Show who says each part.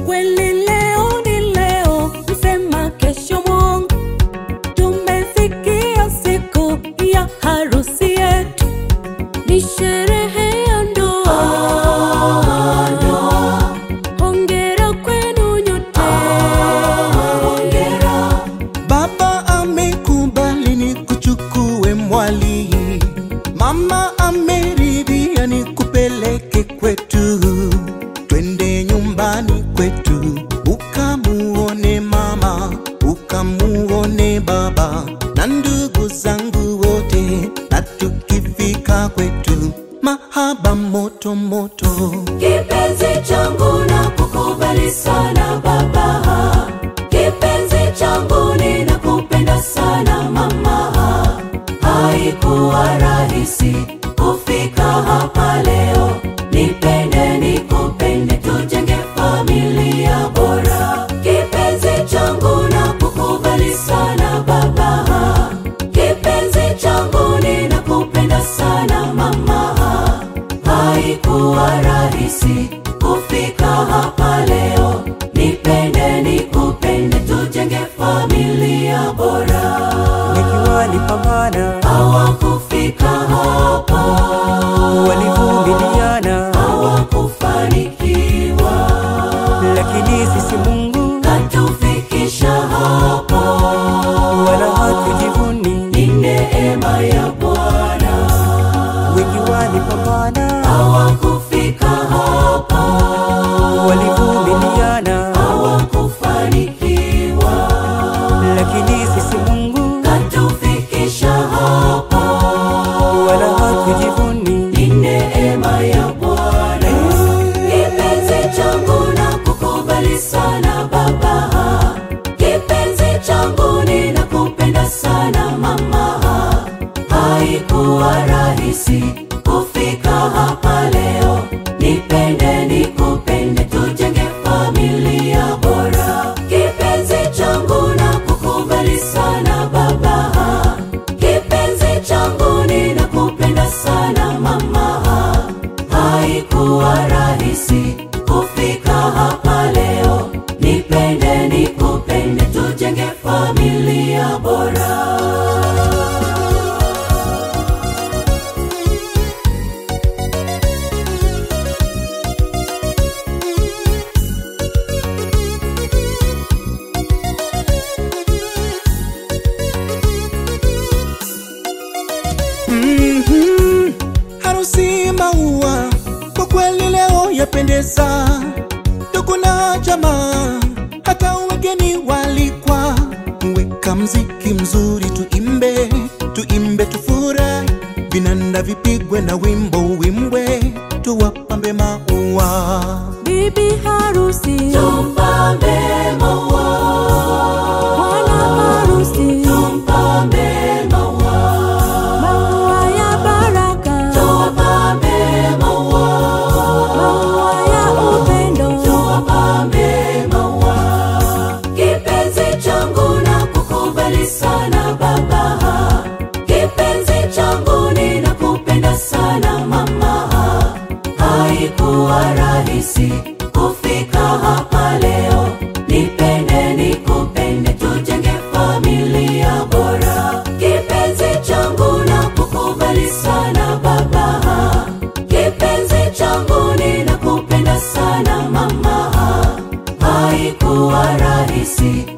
Speaker 1: Kweli leo ni leo, msema kesho Mungu. Tumefikia siku ya harusi yetu, ni sherehe ya ndoa. Hongera kwenu nyote. Hongera.
Speaker 2: Baba amekubali nikuchukue mwali, mama ameridhia nikupeleke kwetu. Twende nyumbani kwetu, ukamuone mama, ukamuone baba na ndugu zangu wote. Na tukifika kwetu, mahaba moto moto.
Speaker 1: Kipenzi changu nakukubali sana baba, kipenzi changu ninakupenda sana mama. Haikuwa rahisi kufika hapa leo, nipende nikupende, tujenge familia bora. Kipenzi changu nakukubali sana baba, kipenzi changu ninakupenda sana mama. Haikuwa rahisi kufika hapa leo, nipende nikupende, tujenge familia bora.
Speaker 3: Wengi walipambana,
Speaker 1: hawakufika hapa.
Speaker 3: walivumiliana,
Speaker 1: hawakufanikiwa.
Speaker 3: lakini sisi Mungu
Speaker 1: Katufikisha hapa,
Speaker 3: wala hatujivuni.
Speaker 1: ni neema ya Bwana.
Speaker 3: Wengi walipambana,
Speaker 1: Hawakufika hapa,
Speaker 3: walivumiliana,
Speaker 1: hawakufanikiwa.
Speaker 3: lakini sisi Mungu
Speaker 1: Katufikisha hapa,
Speaker 3: wala hatujivuni.
Speaker 1: ni neema ya Bwana. Kipenzi changu nakukubali sana baba, kipenzi changu ninakupenda sana mama. Haikuwa rahisi kufika hapa leo, nipende nikupende, tujenge familia bora. Kipenzi changu nakukubali sana baba, kipenzi changu ninakupenda sana mama. Haikuwa rahisi kufika hapa leo, nipende nikupende, tujenge familia bora.
Speaker 2: Harusi maua, kwa kweli leo yapendeza. Ndugu na jamaa, hata wageni walikwa. Weka mziki mzuri, tuimbe, tuimbe tufurahi. Vinanda vipigwe na wimbo uimbwe, tuwapambe maua.
Speaker 1: Bibi harusi tumpambe maua, bwana harusi tumpambe maua. Maua ya baraka tuwapambe maua, maua ya upendo tuwapambe maua. Kipenzi changu nakukubali sana baba, kipenzi changu ninakupenda sana mama. Haikuwa rahisi kufika hapa leo, nipende nikupende, tujenge familia bora. Kipenzi changu nakukubali sana baba, kipenzi changu ninakupenda sana mama. Haikuwa rahisi